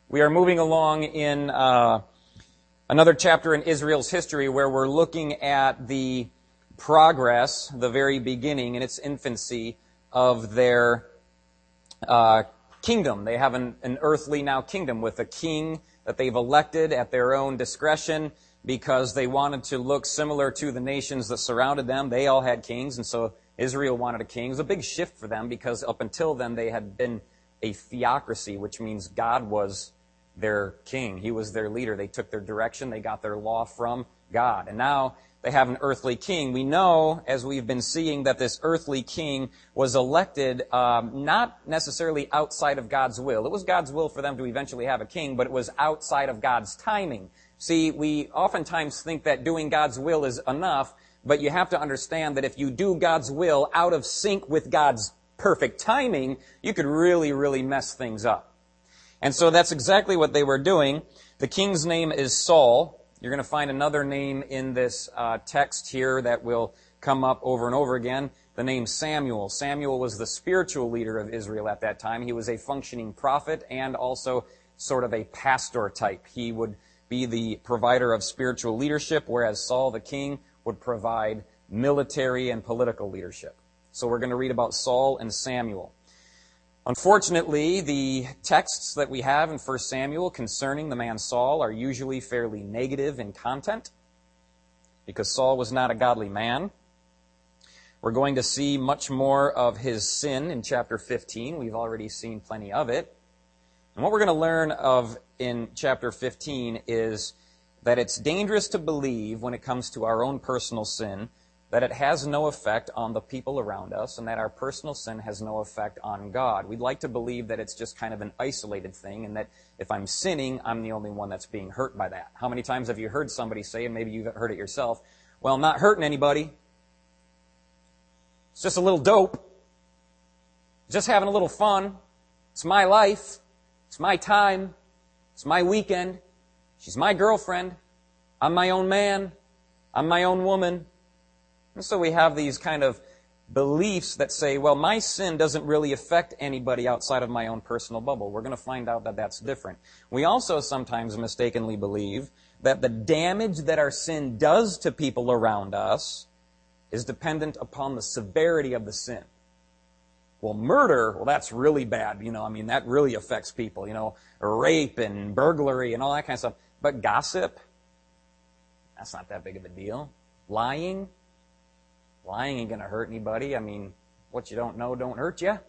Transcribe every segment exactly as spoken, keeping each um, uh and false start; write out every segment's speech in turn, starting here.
We are moving along in uh, another chapter in Israel's history where we're looking at the progress, the very beginning in its infancy of their uh, kingdom. They have an, an earthly now kingdom with a king that they've elected at their own discretion because they wanted to look similar to the nations that surrounded them. They all had kings, and so Israel wanted a king. It was a big shift for them because up until then they had been a theocracy, which means God was their king. He was their leader. They took their direction. They got their law from God. And now they have an earthly king. We know, as we've been seeing, that this earthly king was elected um, not necessarily outside of God's will. It was God's will for them to eventually have a king, but it was outside of God's timing. See, we oftentimes think that doing God's will is enough, but you have to understand that if you do God's will out of sync with God's perfect timing, you could really, really mess things up. And so that's exactly what they were doing. The king's name is Saul. You're going to find another name in this uh, text here that will come up over and over again. The name Samuel. Samuel was the spiritual leader of Israel at that time. He was a functioning prophet and also sort of a pastor type. He would be the provider of spiritual leadership, whereas Saul, the king, would provide military and political leadership. So we're going to read about Saul and Samuel. Unfortunately, the texts that we have in First Samuel concerning the man Saul are usually fairly negative in content because Saul was not a godly man. We're going to see much more of his sin in chapter fifteen. We've already seen plenty of it. And what we're going to learn of in chapter fifteen is that it's dangerous to believe when it comes to our own personal sin that it has no effect on the people around us and that our personal sin has no effect on God. We'd like to believe that it's just kind of an isolated thing and that if I'm sinning, I'm the only one that's being hurt by that. How many times have you heard somebody say, and maybe you've heard it yourself, well, I'm not hurting anybody. It's just a little dope. Just having a little fun. It's my life. It's my time. It's my weekend. She's my girlfriend. I'm my own man. I'm my own woman. And so we have these kind of beliefs that say, well, my sin doesn't really affect anybody outside of my own personal bubble. We're going to find out that that's different. We also sometimes mistakenly believe that the damage that our sin does to people around us is dependent upon the severity of the sin. Well, murder, well, that's really bad. You know, I mean, that really affects people, you know, rape and burglary and all that kind of stuff. But gossip, that's not that big of a deal. Lying, lying ain't going to hurt anybody. I mean, what you don't know don't hurt you.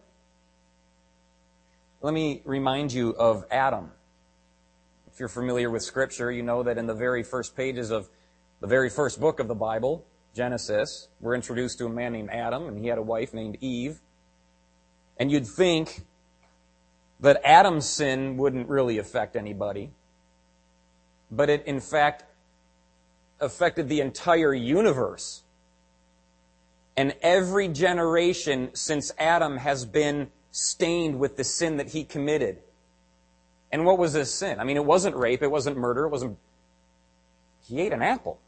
Let me remind you of Adam. If you're familiar with Scripture, you know that in the very first pages of the very first book of the Bible, Genesis, we're introduced to a man named Adam, and he had a wife named Eve. And you'd think that Adam's sin wouldn't really affect anybody. But it, in fact, affected the entire universe. And every generation since Adam has been stained with the sin that he committed. And what was his sin? I mean, it wasn't rape, it wasn't murder, it wasn't... He ate an apple.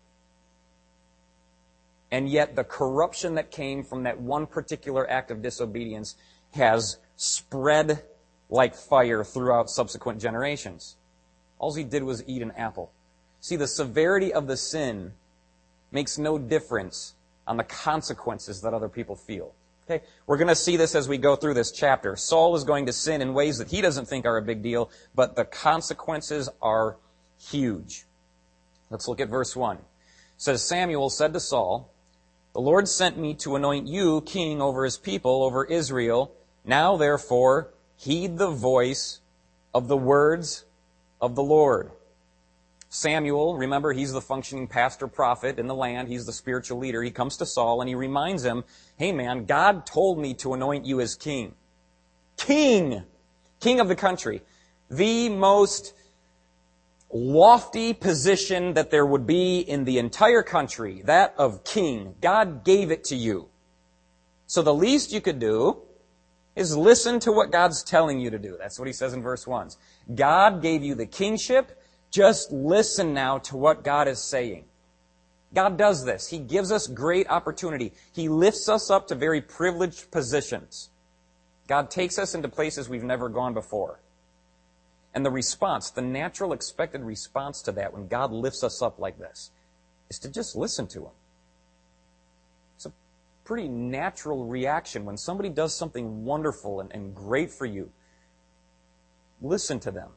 And yet the corruption that came from that one particular act of disobedience has spread like fire throughout subsequent generations. All he did was eat an apple. See, the severity of the sin makes no difference on the consequences that other people feel. Okay? We're going to see this as we go through this chapter. Saul is going to sin in ways that he doesn't think are a big deal, but the consequences are huge. Let's look at verse one. It says, Samuel said to Saul, the Lord sent me to anoint you king over his people, over Israel. Now, therefore, heed the voice of the words of the Lord. Samuel, remember, he's the functioning pastor prophet in the land. He's the spiritual leader. He comes to Saul and he reminds him, hey man, God told me to anoint you as king. King! King of the country. The most lofty position that there would be in the entire country, that of king. God gave it to you. So the least you could do is listen to what God's telling you to do. That's what he says in verse one. God gave you the kingship. Just listen now to what God is saying. God does this. He gives us great opportunity. He lifts us up to very privileged positions. God takes us into places we've never gone before. And the response, the natural expected response to that when God lifts us up like this, is to just listen to him. It's a pretty natural reaction when somebody does something wonderful and, and great for you. Listen to them.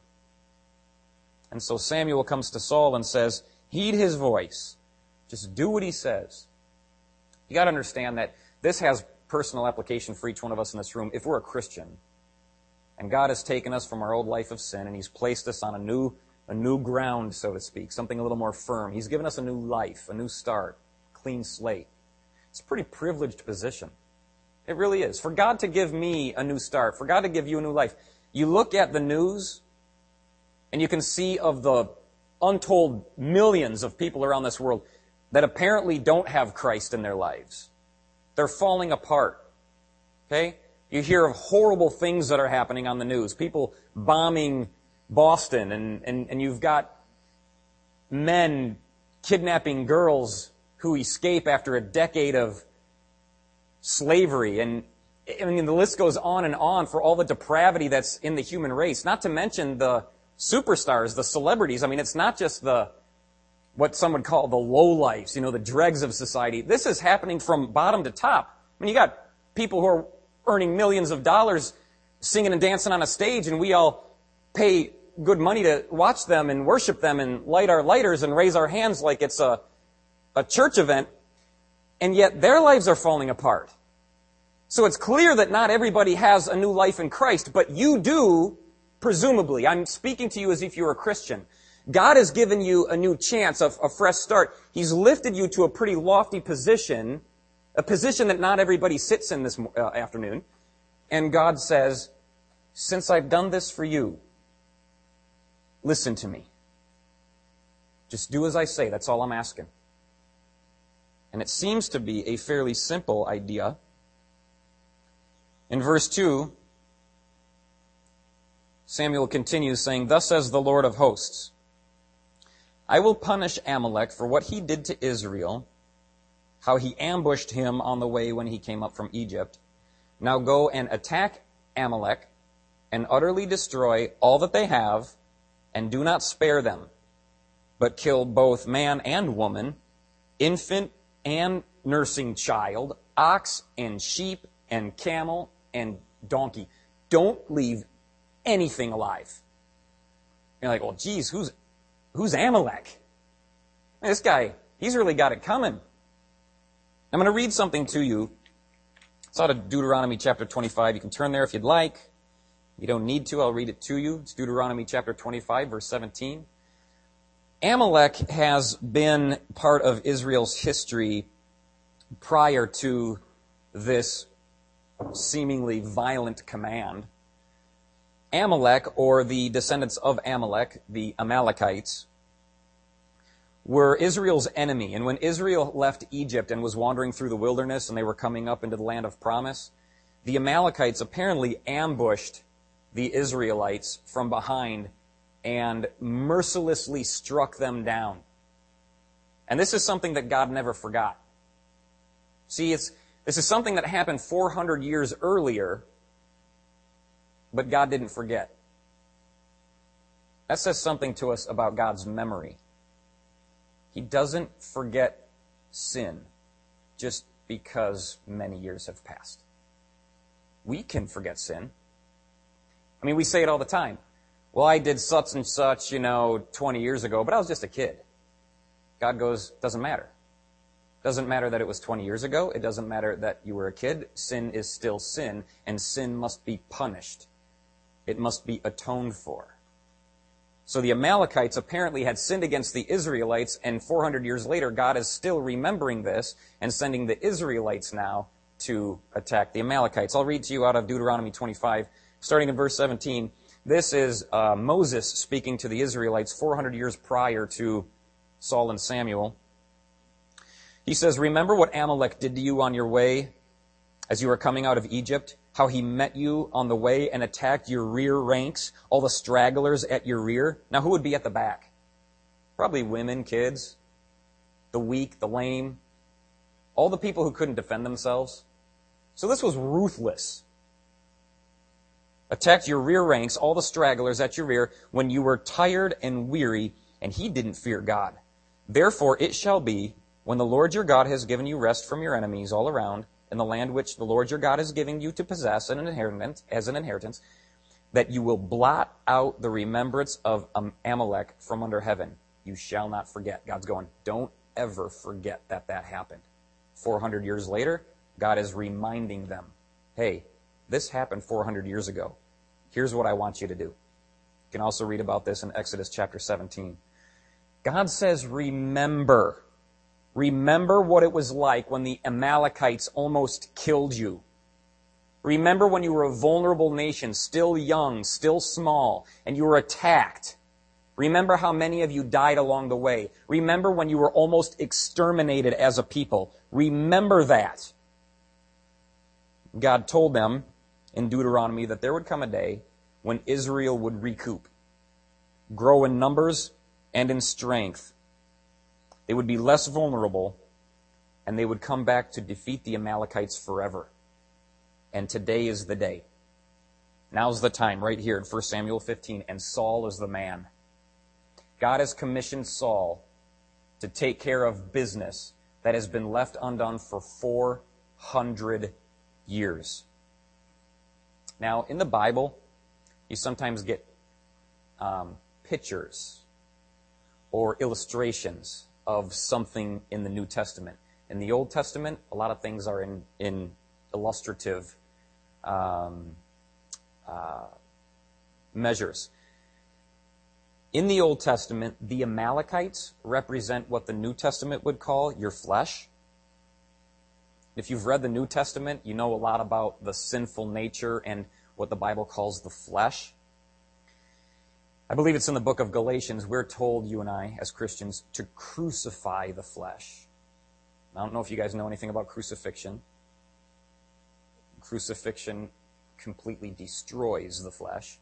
And so Samuel comes to Saul and says, heed his voice. Just do what he says. You got to understand that this has personal application for each one of us in this room. If we're a Christian, and God has taken us from our old life of sin, and he's placed us on a new, a new ground, so to speak, something a little more firm. He's given us a new life, a new start, clean slate. It's a pretty privileged position. It really is. For God to give me a new start, for God to give you a new life, you look at the news, and you can see of the untold millions of people around this world that apparently don't have Christ in their lives. They're falling apart. Okay? You hear of horrible things that are happening on the news. People bombing Boston, and, and, and you've got men kidnapping girls who escape after a decade of slavery. And I mean, the list goes on and on for all the depravity that's in the human race. Not to mention the superstars, the celebrities. I mean, it's not just the what some would call the lowlifes, you know, the dregs of society. This is happening from bottom to top. I mean, you got people who are earning millions of dollars singing and dancing on a stage, and we all pay good money to watch them and worship them and light our lighters and raise our hands like it's a, a church event, and yet their lives are falling apart. So it's clear that not everybody has a new life in Christ, but you do, presumably. I'm speaking to you as if you're a Christian. God has given you a new chance, a, a fresh start. He's lifted you to a pretty lofty position, a position that not everybody sits in this uh, afternoon. And God says, since I've done this for you, listen to me. Just do as I say. That's all I'm asking. And it seems to be a fairly simple idea. In verse two, Samuel continues saying, thus says the Lord of hosts, I will punish Amalek for what he did to Israel, how he ambushed him on the way when he came up from Egypt. Now go and attack Amalek and utterly destroy all that they have, and do not spare them, but kill both man and woman, infant and nursing child, ox and sheep and camel and donkey. Don't leave anything alive. You're like, well, geez, who's who's Amalek? This guy, he's really got it coming. I'm going to read something to you. It's out of Deuteronomy chapter twenty-five. You can turn there if you'd like. You don't need to. I'll read it to you. It's Deuteronomy chapter twenty-five, verse seventeen. Amalek has been part of Israel's history prior to this seemingly violent command. Amalek, or the descendants of Amalek, the Amalekites, were Israel's enemy. And when Israel left Egypt and was wandering through the wilderness and they were coming up into the land of promise, the Amalekites apparently ambushed the Israelites from behind and mercilessly struck them down. And this is something that God never forgot. See, it's, this is something that happened four hundred years earlier, but God didn't forget. That says something to us about God's memory. He doesn't forget sin just because many years have passed. We can forget sin. I mean, we say it all the time. Well, I did such and such, you know, twenty years ago, but I was just a kid. God goes, doesn't matter. Doesn't matter that it was twenty years ago. It doesn't matter that you were a kid. Sin is still sin, and sin must be punished. It must be atoned for. So the Amalekites apparently had sinned against the Israelites, and four hundred years later, God is still remembering this and sending the Israelites now to attack the Amalekites. I'll read to you out of Deuteronomy twenty-five, starting in verse seventeen. This is uh, Moses speaking to the Israelites four hundred years prior to Saul and Samuel. He says, remember what Amalek did to you on your way as you were coming out of Egypt, how he met you on the way and attacked your rear ranks, all the stragglers at your rear. Now, who would be at the back? Probably women, kids, the weak, the lame, all the people who couldn't defend themselves. So this was ruthless. attacked your rear ranks, all the stragglers at your rear, when you were tired and weary, and he didn't fear God. Therefore it shall be, when the Lord your God has given you rest from your enemies all around, in the land which the Lord your God is giving you to possess an inheritance, as an inheritance, that you will blot out the remembrance of Amalek from under heaven. You shall not forget. God's going, don't ever forget that that happened. four hundred years later, God is reminding them, hey, this happened four hundred years ago. Here's what I want you to do. You can also read about this in Exodus chapter seventeen. God says, remember. Remember what it was like when the Amalekites almost killed you. Remember when you were a vulnerable nation, still young, still small, and you were attacked. Remember how many of you died along the way. Remember when you were almost exterminated as a people. Remember that. God told them in Deuteronomy that there would come a day when Israel would recoup, grow in numbers and in strength. They would be less vulnerable, and they would come back to defeat the Amalekites forever. And today is the day. Now's the time, right here in First Samuel fifteen, and Saul is the man. God has commissioned Saul to take care of business that has been left undone for four hundred years. Now, in the Bible, you sometimes get um, pictures or illustrations of something in the New Testament. In the Old Testament, a lot of things are in, in illustrative um, uh, measures. In the Old Testament, the Amalekites represent what the New Testament would call your flesh. If you've read the New Testament, you know a lot about the sinful nature and what the Bible calls the flesh. I believe it's in the book of Galatians, we're told, you and I, as Christians, to crucify the flesh. I don't know if you guys know anything about crucifixion. Crucifixion completely destroys the flesh.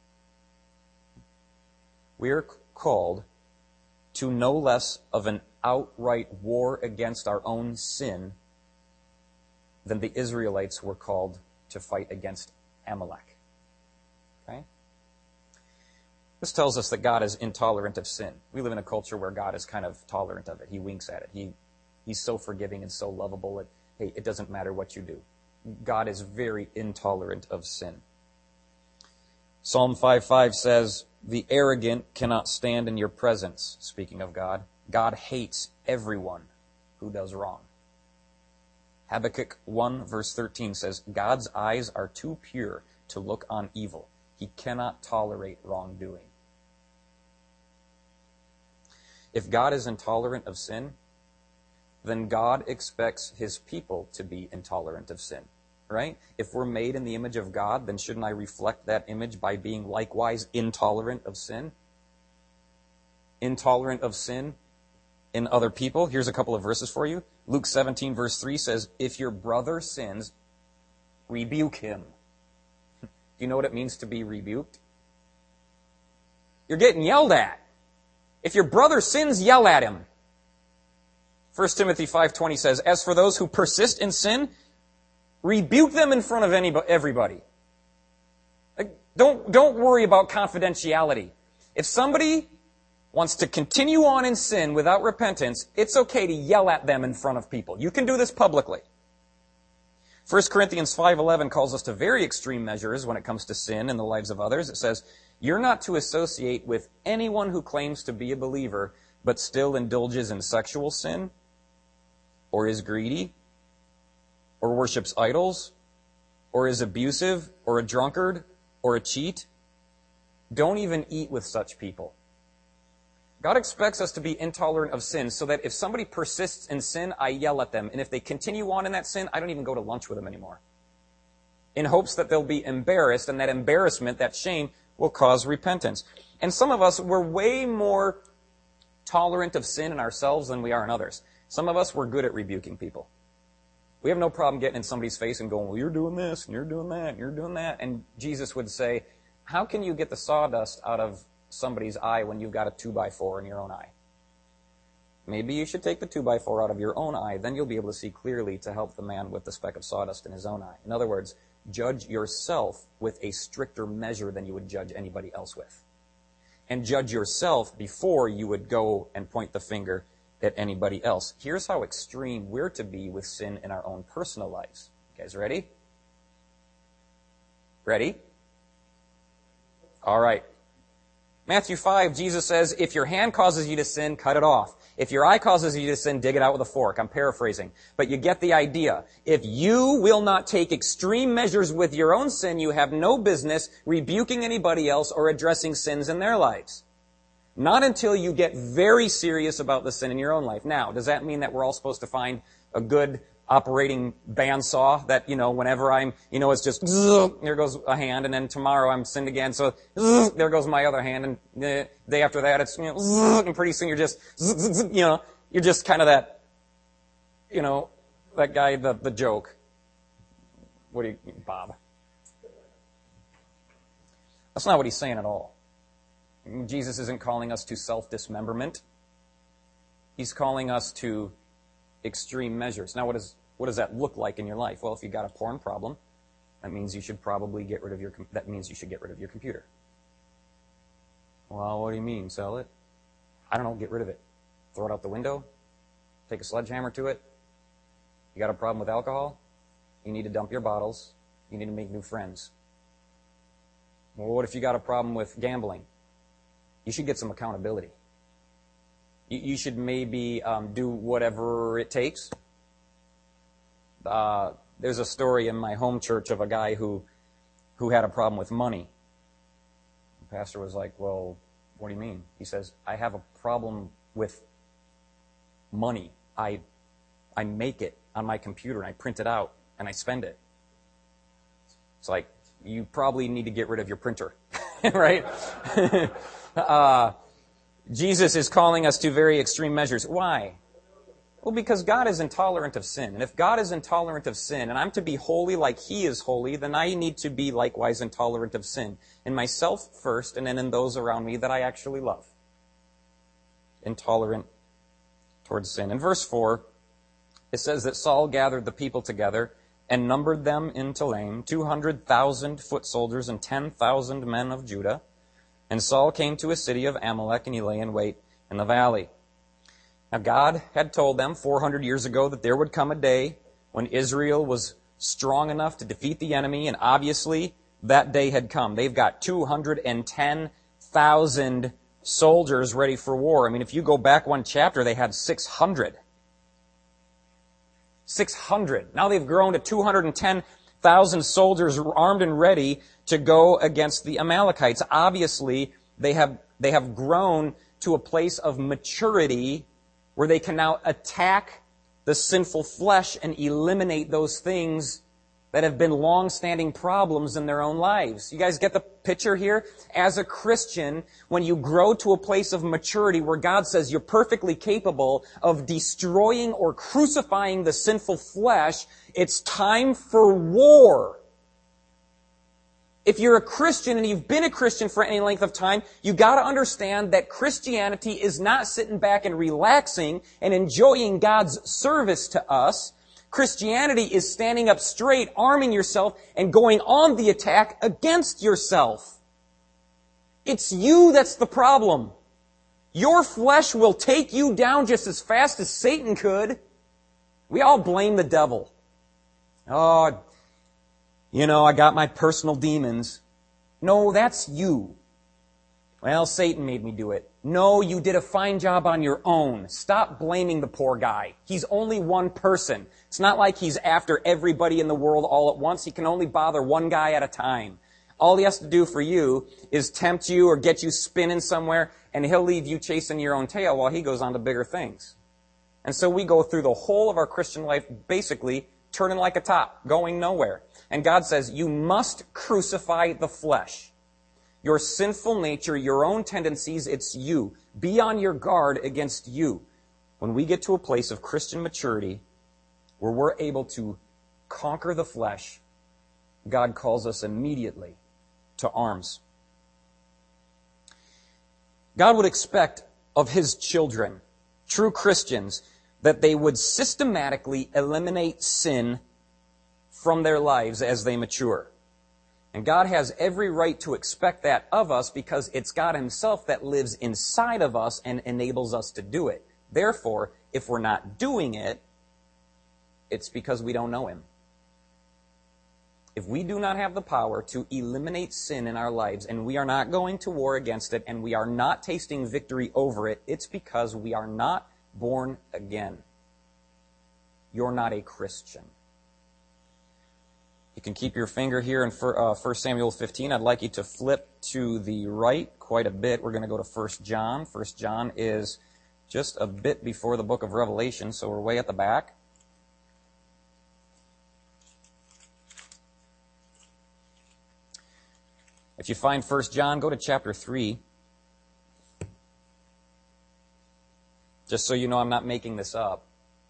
We are called to no less of an outright war against our own sin than the Israelites were called to fight against Amalek. Okay? This tells us that God is intolerant of sin. We live in a culture where God is kind of tolerant of it. He winks at it. He, he's so forgiving and so lovable that, hey, it doesn't matter what you do. God is very intolerant of sin. Psalm five five says, the arrogant cannot stand in your presence, speaking of God. God hates everyone who does wrong. Habakkuk one verse thirteen says, God's eyes are too pure to look on evil. He cannot tolerate wrongdoing. If God is intolerant of sin, then God expects his people to be intolerant of sin, right? If we're made in the image of God, then shouldn't I reflect that image by being likewise intolerant of sin? Intolerant of sin in other people. Here's a couple of verses for you. Luke seventeen verse three says, if your brother sins, rebuke him. Do you know what it means to be rebuked? You're getting yelled at. If your brother sins, yell at him. First Timothy five twenty says, as for those who persist in sin, rebuke them in front of anybody, everybody. Like, don't, don't worry about confidentiality. If somebody wants to continue on in sin without repentance, it's okay to yell at them in front of people. You can do this publicly. First Corinthians five eleven calls us to very extreme measures when it comes to sin in the lives of others. It says, you're not to associate with anyone who claims to be a believer but still indulges in sexual sin, or is greedy, or worships idols, or is abusive, or a drunkard, or a cheat. Don't even eat with such people. God expects us to be intolerant of sin so that if somebody persists in sin, I yell at them. And if they continue on in that sin, I don't even go to lunch with them anymore. In hopes that they'll be embarrassed, and that embarrassment, that shame, will cause repentance. And some of us, we're way more tolerant of sin in ourselves than we are in others. Some of us, we're good at rebuking people. We have no problem getting in somebody's face and going, well, you're doing this, and you're doing that, and you're doing that. And Jesus would say, how can you get the sawdust out of somebody's eye when you've got a two by four in your own eye? Maybe you should take the two by four out of your own eye. Then you'll be able to see clearly to help the man with the speck of sawdust in his own eye. In other words, judge yourself with a stricter measure than you would judge anybody else with. And judge yourself before you would go and point the finger at anybody else. Here's how extreme we're to be with sin in our own personal lives. You guys ready? Ready? All right. Matthew five, Jesus says, if your hand causes you to sin, cut it off. If your eye causes you to sin, dig it out with a fork. I'm paraphrasing. But you get the idea. If you will not take extreme measures with your own sin, you have no business rebuking anybody else or addressing sins in their lives. Not until you get very serious about the sin in your own life. Now, does that mean that we're all supposed to find a good operating bandsaw that, you know, whenever I'm, you know, it's just, there goes a hand, and then tomorrow I'm sinned again, so there goes my other hand, and the day after that it's, you know, and pretty soon you're just, you know, you're just kind of that, you know, that guy, the, the joke. What do you, Bob? That's not what he's saying at all. Jesus isn't calling us to self-dismemberment. He's calling us to extreme measures. Now, what does what does that look like in your life? Well, if you've got a porn problem, that means you should probably get rid of your that means you should get rid of your computer. Well, what do you mean, sell it? I don't know, get rid of it. Throw it out the window? Take a sledgehammer to it? You got a problem with alcohol? You need to dump your bottles. You need to make new friends. Well, what if you got a problem with gambling? You should get some accountability. You should maybe um, do whatever it takes. Uh, there's a story in my home church of a guy who who had a problem with money. The pastor was like, well, what do you mean? He says, I have a problem with money. I I make it on my computer, and I print it out, and I spend it. It's like, you probably need to get rid of your printer, right? uh Jesus is calling us to very extreme measures. Why? Well, because God is intolerant of sin. And if God is intolerant of sin, and I'm to be holy like He is holy, then I need to be likewise intolerant of sin. In myself first, and then in those around me that I actually love. Intolerant towards sin. In verse four, it says that Saul gathered the people together and numbered them in Telaim, two hundred thousand foot soldiers and ten thousand men of Judah. And Saul came to a city of Amalek, and he lay in wait in the valley. Now God had told them four hundred years ago that there would come a day when Israel was strong enough to defeat the enemy, and obviously that day had come. They've got two hundred ten thousand soldiers ready for war. I mean, if you go back one chapter, they had six hundred. six hundred. Now they've grown to two hundred ten thousand soldiers armed and ready to go against the Amalekites. Obviously, they have they have grown to a place of maturity where they can now attack the sinful flesh and eliminate those things that have been long-standing problems in their own lives. You guys get the picture here? As a Christian, when you grow to a place of maturity where God says you're perfectly capable of destroying or crucifying the sinful flesh, it's time for war. If you're a Christian and you've been a Christian for any length of time, you got to understand that Christianity is not sitting back and relaxing and enjoying God's service to us. Christianity is standing up straight, arming yourself, and going on the attack against yourself. It's you that's the problem. Your flesh will take you down just as fast as Satan could. We all blame the devil. Oh, you know, I got my personal demons. No, that's you. Well, Satan made me do it. No, you did a fine job on your own. Stop blaming the poor guy. He's only one person. It's not like he's after everybody in the world all at once. He can only bother one guy at a time. All he has to do for you is tempt you or get you spinning somewhere, and he'll leave you chasing your own tail while he goes on to bigger things. And so we go through the whole of our Christian life basically turning like a top, going nowhere. And God says, you must crucify the flesh. Your sinful nature, your own tendencies, it's you. Be on your guard against you. When we get to a place of Christian maturity where we're able to conquer the flesh, God calls us immediately to arms. God would expect of His children, true Christians, that they would systematically eliminate sin from their lives as they mature. And God has every right to expect that of us because it's God himself that lives inside of us and enables us to do it. Therefore, if we're not doing it, it's because we don't know him. If we do not have the power to eliminate sin in our lives, and we are not going to war against it, and we are not tasting victory over it, it's because we are not born again. You're not a Christian. You can keep your finger here in First Samuel fifteen. I'd like you to flip to the right quite a bit. We're going to go to First John. First John is just a bit before the book of Revelation, so we're way at the back. If you find First John, go to chapter three. Just so you know I'm not making this up.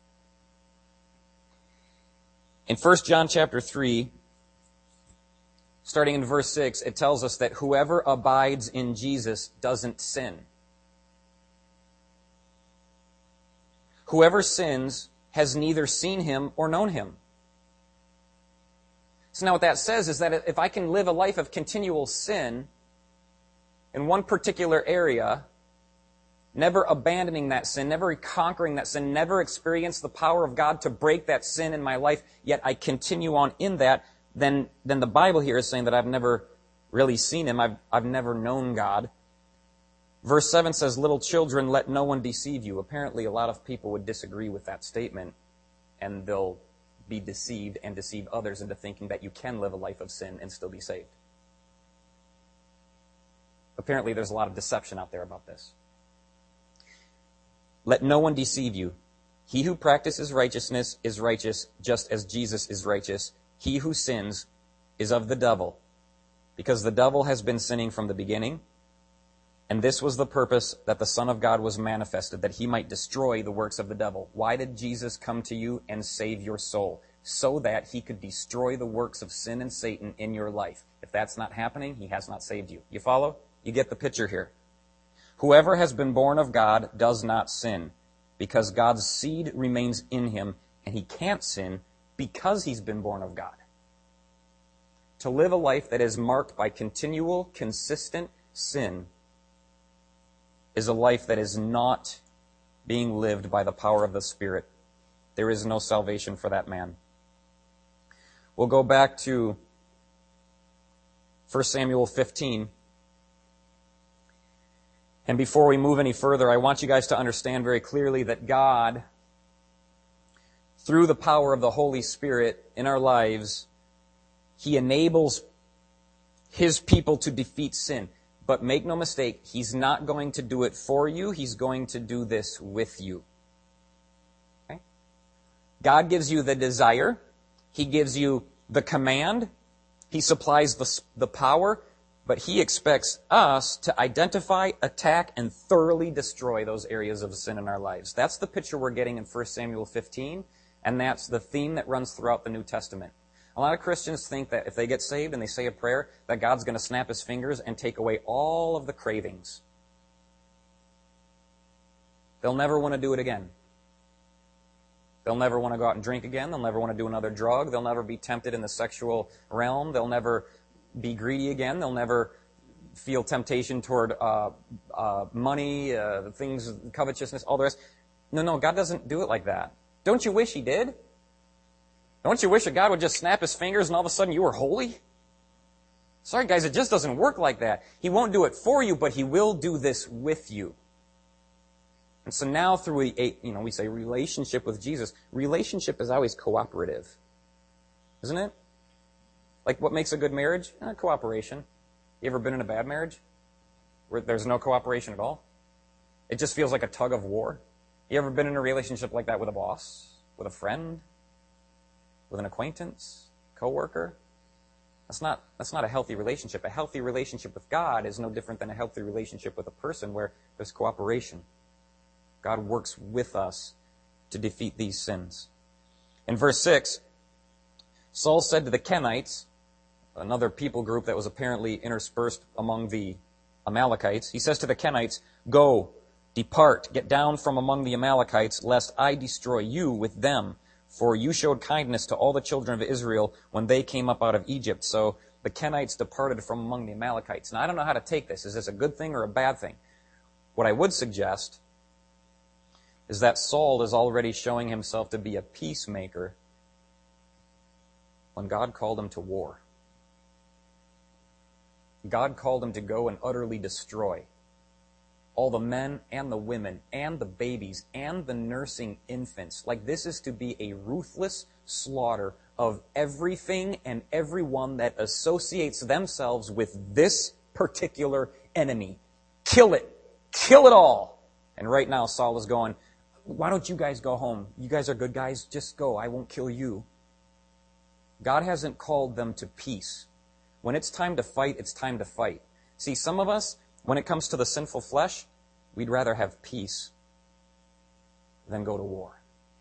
In First John chapter three, starting in verse six, it tells us that whoever abides in Jesus doesn't sin. Whoever sins has neither seen him or known him. So now what that says is that if I can live a life of continual sin in one particular area, never abandoning that sin, never conquering that sin, never experience the power of God to break that sin in my life, yet I continue on in that, then, then the Bible here is saying that I've never really seen him. I've, I've never known God. Verse seven says, little children, let no one deceive you. Apparently a lot of people would disagree with that statement, and they'll be deceived and deceive others into thinking that you can live a life of sin and still be saved. Apparently there's a lot of deception out there about this. Let no one deceive you. He who practices righteousness is righteous, just as Jesus is righteous. He who sins is of the devil, because the devil has been sinning from the beginning. And this was the purpose that the Son of God was manifested, that he might destroy the works of the devil. Why did Jesus come to you and save your soul? So that he could destroy the works of sin and Satan in your life. If that's not happening, he has not saved you. You follow? You get the picture here. Whoever has been born of God does not sin, because God's seed remains in him, and he can't sin because he's been born of God. To live a life that is marked by continual, consistent sin is a life that is not being lived by the power of the Spirit. There is no salvation for that man. We'll go back to First Samuel fifteen. And before we move any further, I want you guys to understand very clearly that God, through the power of the Holy Spirit in our lives, he enables his people to defeat sin. But make no mistake, he's not going to do it for you. He's going to do this with you. Okay? God gives you the desire. He gives you the command. He supplies the, the power. But he expects us to identify, attack, and thoroughly destroy those areas of sin in our lives. That's the picture we're getting in First Samuel fifteen, and that's the theme that runs throughout the New Testament. A lot of Christians think that if they get saved and they say a prayer, that God's going to snap his fingers and take away all of the cravings. They'll never want to do it again. They'll never want to go out and drink again. They'll never want to do another drug. They'll never be tempted in the sexual realm. They'll never be greedy again. They'll never feel temptation toward uh, uh, money, uh, things, covetousness, all the rest. No, no, God doesn't do it like that. Don't you wish he did? Don't you wish that God would just snap his fingers and all of a sudden you were holy? Sorry, guys, it just doesn't work like that. He won't do it for you, but he will do this with you. And so now through a, you know, we say relationship with Jesus, relationship is always cooperative. Isn't it? Like what makes a good marriage? Eh, cooperation. You ever been in a bad marriage where there's no cooperation at all? It just feels like a tug of war. You ever been in a relationship like that with a boss, with a friend, with an acquaintance, coworker? That's not, that's not a healthy relationship. A healthy relationship with God is no different than a healthy relationship with a person where there's cooperation. God works with us to defeat these sins. In verse six, Saul said to the Kenites, another people group that was apparently interspersed among the Amalekites, he says to the Kenites, "Go, depart, get down from among the Amalekites, lest I destroy you with them. For you showed kindness to all the children of Israel when they came up out of Egypt. So the Kenites departed from among the Amalekites. Now, I don't know how to take this. Is this a good thing or a bad thing? What I would suggest is that Saul is already showing himself to be a peacemaker when God called him to war. God called him to go and utterly destroy all the men and the women and the babies and the nursing infants. Like, this is to be a ruthless slaughter of everything and everyone that associates themselves with this particular enemy. Kill it. Kill it all. And right now Saul is going, why don't you guys go home? You guys are good guys. Just go. I won't kill you. God hasn't called them to peace. When it's time to fight, it's time to fight. See, some of us, when it comes to the sinful flesh, we'd rather have peace than go to war.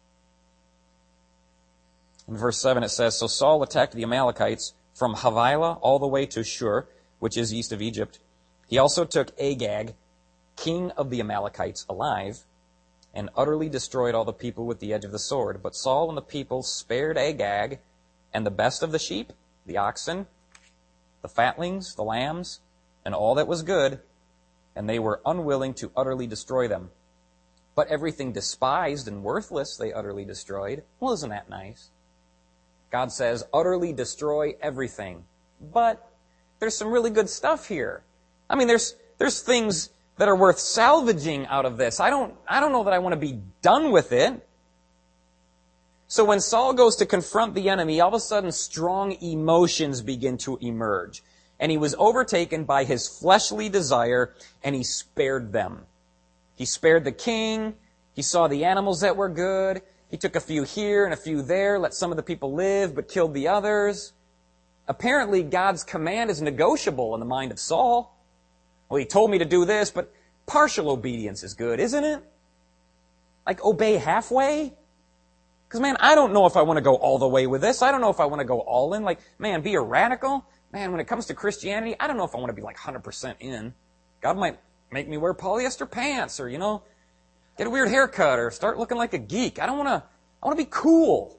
In verse seven it says, So Saul attacked the Amalekites from Havilah all the way to Shur, which is east of Egypt. He also took Agag, king of the Amalekites, alive, and utterly destroyed all the people with the edge of the sword. But Saul and the people spared Agag and the best of the sheep, the oxen, the fatlings, the lambs, and all that was good, and they were unwilling to utterly destroy them. But everything despised and worthless they utterly destroyed. Well, isn't that nice? God says, utterly destroy everything. But there's some really good stuff here. I mean, there's there's things that are worth salvaging out of this. I don't I don't know that I want to be done with it. So when Saul goes to confront the enemy, all of a sudden strong emotions begin to emerge. And he was overtaken by his fleshly desire, and he spared them. He spared the king. He saw the animals that were good. He took a few here and a few there, let some of the people live, but killed the others. Apparently, God's command is negotiable in the mind of Saul. Well, he told me to do this, but partial obedience is good, isn't it? Like, obey halfway? Because, man, I don't know if I want to go all the way with this. I don't know if I want to go all in. Like, man, be a radical. Man, when it comes to Christianity, I don't know if I want to be like one hundred percent in. God might make me wear polyester pants or, you know, get a weird haircut or start looking like a geek. I don't want to, I want to be cool.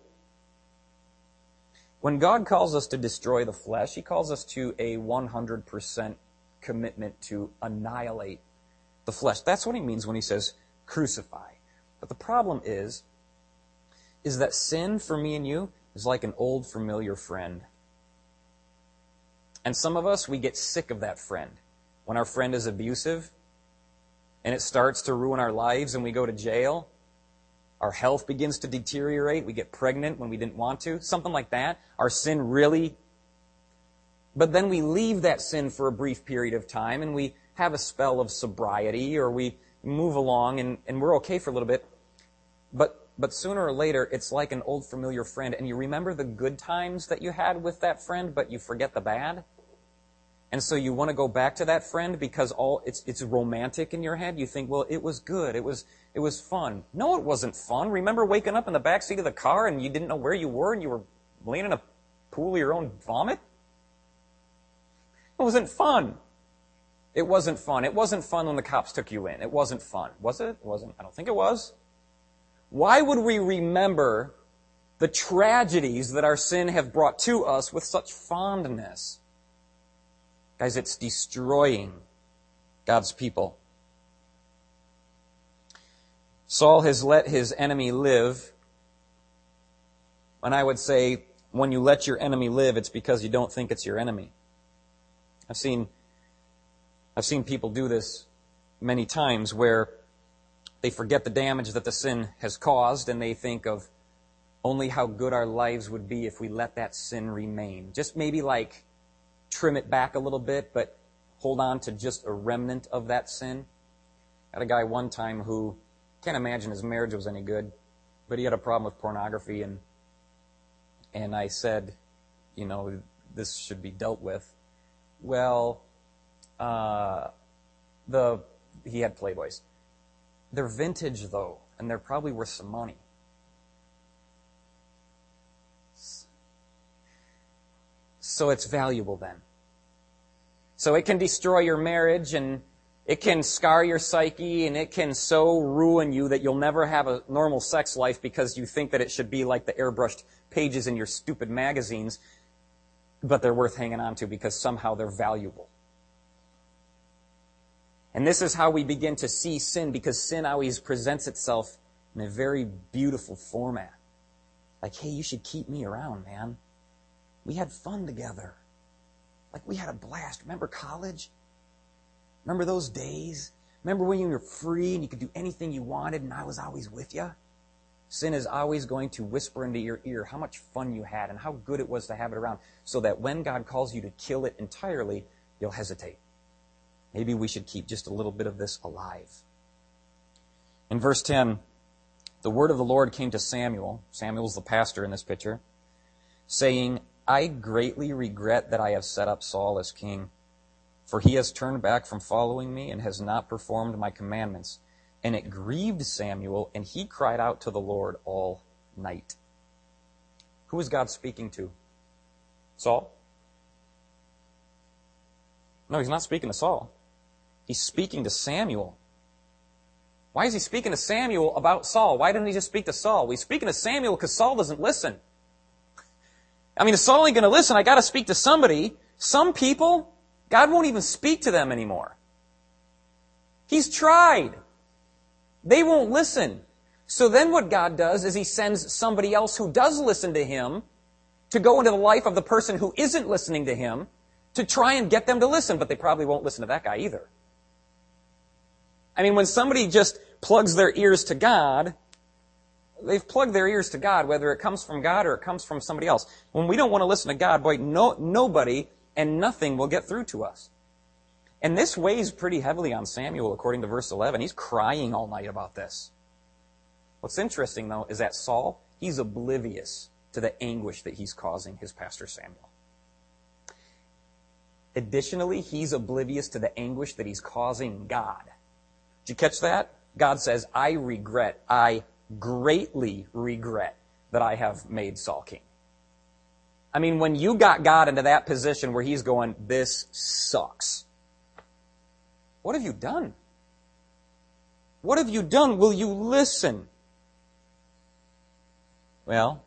When God calls us to destroy the flesh, He calls us to a one hundred percent commitment to annihilate the flesh. That's what He means when He says crucify. But the problem is, is that sin for me and you is like an old familiar friend. And some of us, we get sick of that friend. When our friend is abusive, and it starts to ruin our lives, and we go to jail, our health begins to deteriorate, we get pregnant when we didn't want to, something like that. Our sin really... But then we leave that sin for a brief period of time, and we have a spell of sobriety, or we move along, and, and we're okay for a little bit. But but sooner or later, it's like an old familiar friend, and you remember the good times that you had with that friend, but you forget the bad. And so you want to go back to that friend because all it's it's romantic in your head. You think, well, it was good, it was it was fun. No, it wasn't fun. Remember waking up in the back seat of the car and you didn't know where you were, and you were laying in a pool of your own vomit? It wasn't fun. It wasn't fun. It wasn't fun when the cops took you in. It wasn't fun. Was it? It wasn't. I don't think it was. Why would we remember the tragedies that our sin have brought to us with such fondness? Guys, it's destroying God's people. Saul has let his enemy live. And I would say, when you let your enemy live, it's because you don't think it's your enemy. I've seen, I've seen people do this many times where they forget the damage that the sin has caused, and they think of only how good our lives would be if we let that sin remain. Just maybe like trim it back a little bit, but hold on to just a remnant of that sin. I had a guy one time who, can't imagine his marriage was any good, but he had a problem with pornography, and and I said, you know, this should be dealt with. Well, uh, the he had Playboys. They're vintage, though, and they're probably worth some money. So it's valuable then. So it can destroy your marriage, and It can scar your psyche, and it can so ruin you that you'll never have a normal sex life because you think that it should be like the airbrushed pages in your stupid magazines, but they're worth hanging on to because somehow they're valuable. And this is how we begin to see sin, because sin always presents itself in a very beautiful format. Like, hey, you should keep me around, man. We had fun together. Like, we had a blast. Remember college? Remember those days? Remember when you were free and you could do anything you wanted and I was always with you? Sin is always going to whisper into your ear how much fun you had and how good it was to have it around, so that when God calls you to kill it entirely, you'll hesitate. Maybe we should keep just a little bit of this alive. In verse ten, the word of the Lord came to Samuel. Samuel's the pastor in this picture, saying, I greatly regret that I have set up Saul as king, for he has turned back from following me and has not performed my commandments. And it grieved Samuel, and he cried out to the Lord all night. Who is God speaking to? Saul? No, he's not speaking to Saul. He's speaking to Samuel. Why is he speaking to Samuel about Saul? Why didn't he just speak to Saul? Well, he's speaking to Samuel because Saul doesn't listen. I mean, if Saul ain't going to listen, I got to speak to somebody. Some people, God won't even speak to them anymore. He's tried. They won't listen. So then what God does is he sends somebody else who does listen to him to go into the life of the person who isn't listening to him to try and get them to listen, but they probably won't listen to that guy either. I mean, when somebody just plugs their ears to God, they've plugged their ears to God, whether it comes from God or it comes from somebody else. When we don't want to listen to God, boy, no, nobody and nothing will get through to us. And this weighs pretty heavily on Samuel, according to verse eleven. He's crying all night about this. What's interesting, though, is that Saul, he's oblivious to the anguish that he's causing his pastor Samuel. Additionally, he's oblivious to the anguish that he's causing God. Did you catch that? God says, I regret, I greatly regret that I have made Saul king. I mean, when you got God into that position where he's going, this sucks. What have you done? What have you done? Will you listen? Well,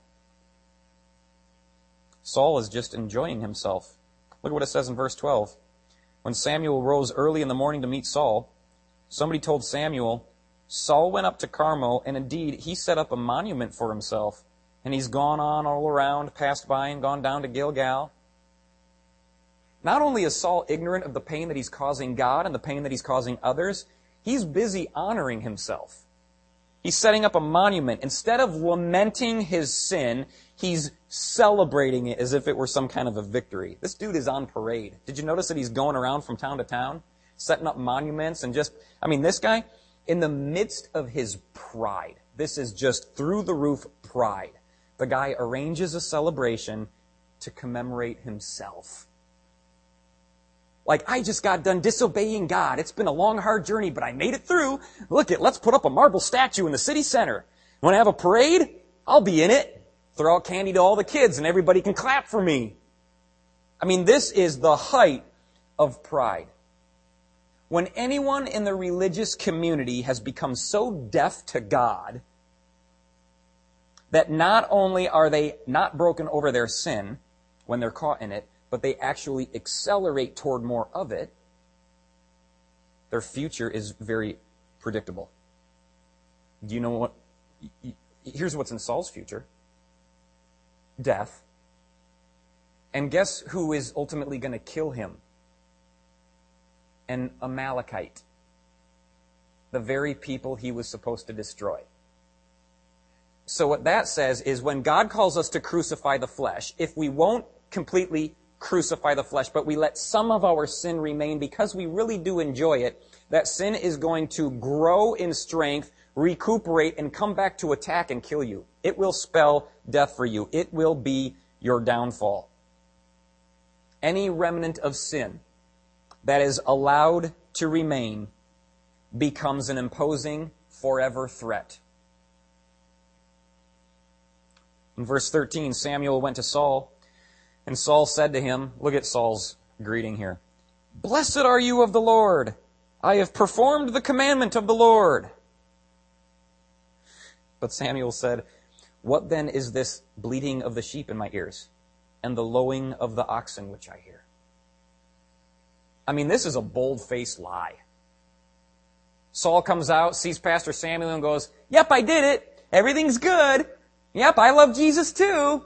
Saul is just enjoying himself. Look at what it says in verse twelve. When Samuel rose early in the morning to meet Saul, somebody told Samuel, Saul went up to Carmel, and indeed he set up a monument for himself, and he's gone on all around, passed by, and gone down to Gilgal. Not only is Saul ignorant of the pain that he's causing God and the pain that he's causing others, he's busy honoring himself. He's setting up a monument. Instead of lamenting his sin, he's celebrating it as if it were some kind of a victory. This dude is on parade. Did you notice that he's going around from town to town, setting up monuments and just, I mean, this guy, in the midst of his pride, this is just through the roof pride. The guy arranges a celebration to commemorate himself. Like, I just got done disobeying God. It's been a long, hard journey, but I made it through. Look it, let's put up a marble statue in the city center. Want to have a parade? I'll be in it. Throw out candy to all the kids and everybody can clap for me. I mean, this is the height of pride. When anyone in the religious community has become so deaf to God that not only are they not broken over their sin when they're caught in it, but they actually accelerate toward more of it, their future is very predictable. Do you know what? Here's what's in Saul's future. Death. And guess who is ultimately going to kill him? An Amalekite. The very people he was supposed to destroy. So what that says is when God calls us to crucify the flesh, if we won't completely crucify the flesh, but we let some of our sin remain because we really do enjoy it, that sin is going to grow in strength, recuperate, and come back to attack and kill you. It will spell death for you. It will be your downfall. Any remnant of sin that is allowed to remain becomes an imposing, forever threat. In verse thirteen, Samuel went to Saul, and Saul said to him, look at Saul's greeting here, Blessed are you of the Lord. I have performed the commandment of the Lord. But Samuel said, what then is this bleating of the sheep in my ears, and the lowing of the oxen which I hear? I mean, this is a bold-faced lie. Saul comes out, sees Pastor Samuel, and goes, yep, I did it. Everything's good. Yep, I love Jesus too.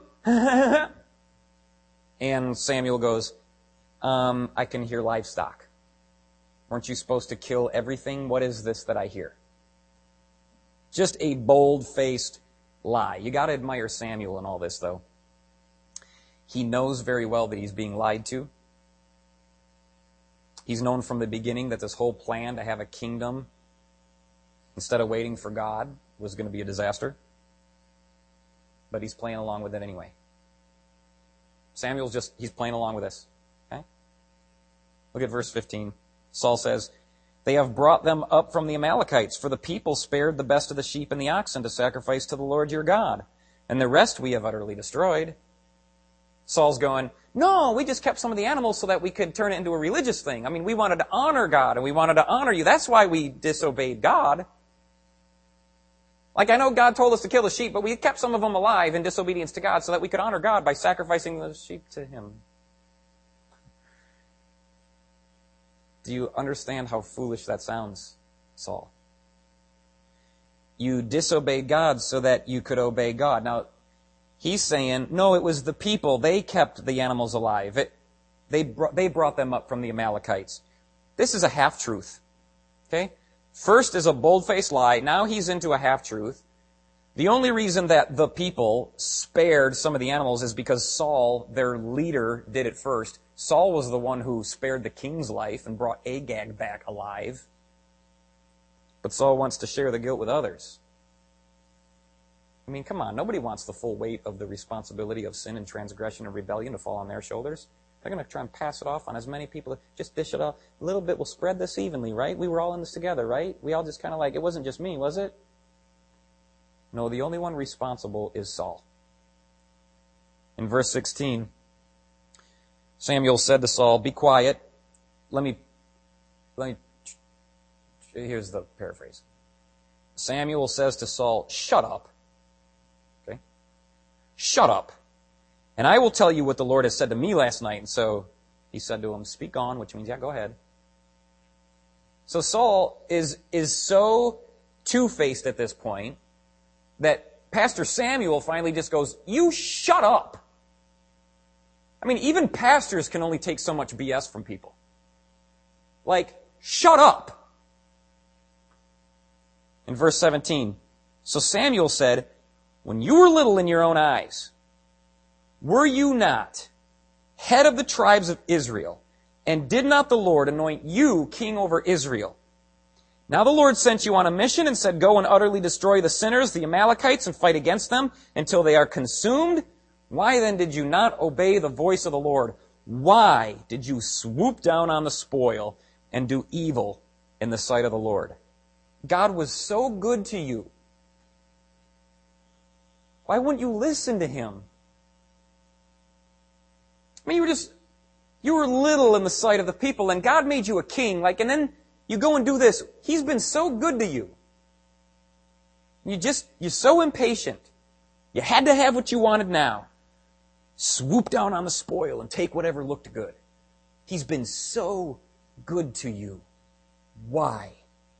And Samuel goes, um, I can hear livestock. Weren't you supposed to kill everything? What is this that I hear? Just a bold-faced lie. You got to admire Samuel in all this, though. He knows very well that he's being lied to. He's known from the beginning that this whole plan to have a kingdom instead of waiting for God was going to be a disaster. But he's playing along with it anyway. Samuel's just, he's playing along with this. Okay? Look at verse fifteen. Saul says, they have brought them up from the Amalekites, for the people spared the best of the sheep and the oxen to sacrifice to the Lord your God, and the rest we have utterly destroyed. Saul's going, no, we just kept some of the animals so that we could turn it into a religious thing. I mean, we wanted to honor God, and we wanted to honor you. That's why we disobeyed God. Like, I know God told us to kill the sheep, but we kept some of them alive in disobedience to God so that we could honor God by sacrificing the sheep to Him. Do you understand how foolish that sounds, Saul? You disobeyed God so that you could obey God. Now, he's saying, no, it was the people. They kept the animals alive. It, they, brought, they brought them up from the Amalekites. This is a half-truth. Okay? First is a bold-faced lie. Now he's into a half-truth. The only reason that the people spared some of the animals is because Saul, their leader, did it first. Saul was the one who spared the king's life and brought Agag back alive. But Saul wants to share the guilt with others. I mean, come on, nobody wants the full weight of the responsibility of sin and transgression and rebellion to fall on their shoulders. They're going to try and pass it off on as many people. Just dish it off. A little bit will spread this evenly, right? We were all in this together, right? We all just kind of like, it wasn't just me, was it? No, the only one responsible is Saul. In verse sixteen, Samuel said to Saul, be quiet. Let me, let me, here's the paraphrase. Samuel says to Saul, shut up. Okay? Shut up. And I will tell you what the Lord has said to me last night. And so he said to him, speak on, which means, yeah, go ahead. So Saul is, is so two-faced at this point that Pastor Samuel finally just goes, you shut up. I mean, even pastors can only take so much B S from people. Like, shut up. In verse seventeen, so Samuel said, when you were little in your own eyes, were you not head of the tribes of Israel, and did not the Lord anoint you king over Israel? Now the Lord sent you on a mission and said, go and utterly destroy the sinners, the Amalekites, and fight against them until they are consumed. Why then did you not obey the voice of the Lord? Why did you swoop down on the spoil and do evil in the sight of the Lord? God was so good to you. Why wouldn't you listen to Him? I mean, you were just, you were little in the sight of the people, and God made you a king, like, and then you go and do this. He's been so good to you. You just, you're so impatient. You had to have what you wanted now. Swoop down on the spoil and take whatever looked good. He's been so good to you. Why?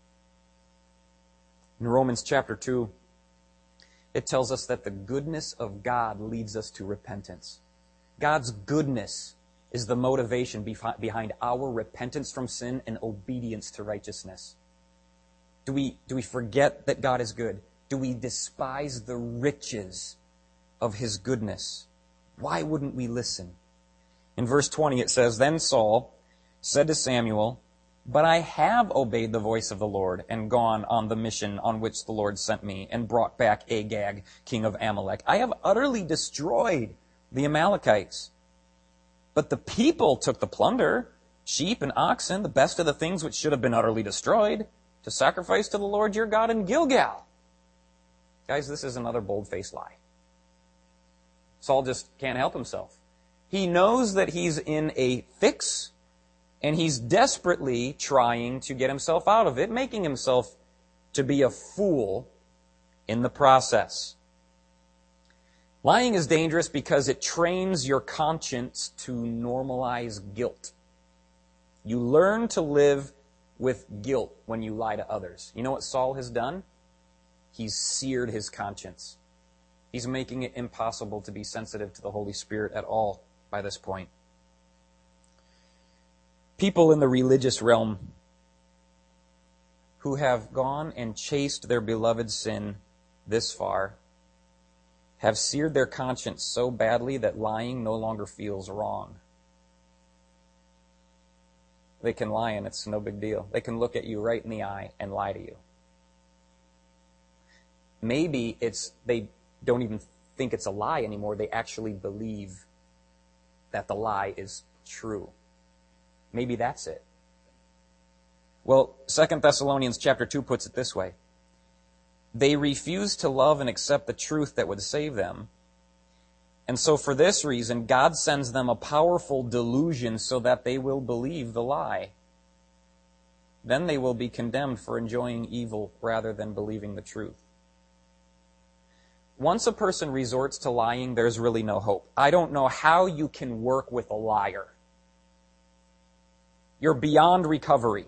In Romans chapter two, it tells us that the goodness of God leads us to repentance. God's goodness is the motivation behind our repentance from sin and obedience to righteousness. Do we, do we forget that God is good? Do we despise the riches of His goodness? Why wouldn't we listen? In verse twenty it says, then Saul said to Samuel, but I have obeyed the voice of the Lord and gone on the mission on which the Lord sent me and brought back Agag, king of Amalek. I have utterly destroyed the Amalekites. But the people took the plunder, sheep and oxen, the best of the things which should have been utterly destroyed, to sacrifice to the Lord your God in Gilgal. Guys, this is another bold-faced lie. Saul just can't help himself. He knows that he's in a fix. And he's desperately trying to get himself out of it, making himself to be a fool in the process. Lying is dangerous because it trains your conscience to normalize guilt. You learn to live with guilt when you lie to others. You know what Saul has done? He's seared his conscience. He's making it impossible to be sensitive to the Holy Spirit at all by this point. People in the religious realm who have gone and chased their beloved sin this far have seared their conscience so badly that lying no longer feels wrong. They can lie and it's no big deal. They can look at you right in the eye and lie to you. Maybe it's they don't even think it's a lie anymore. They actually believe that the lie is true. Maybe that's it. Well, Second Thessalonians chapter two puts it this way. They refuse to love and accept the truth that would save them. And so for this reason, God sends them a powerful delusion so that they will believe the lie. Then they will be condemned for enjoying evil rather than believing the truth. Once a person resorts to lying, there's really no hope. I don't know how you can work with a liar. You're beyond recovery.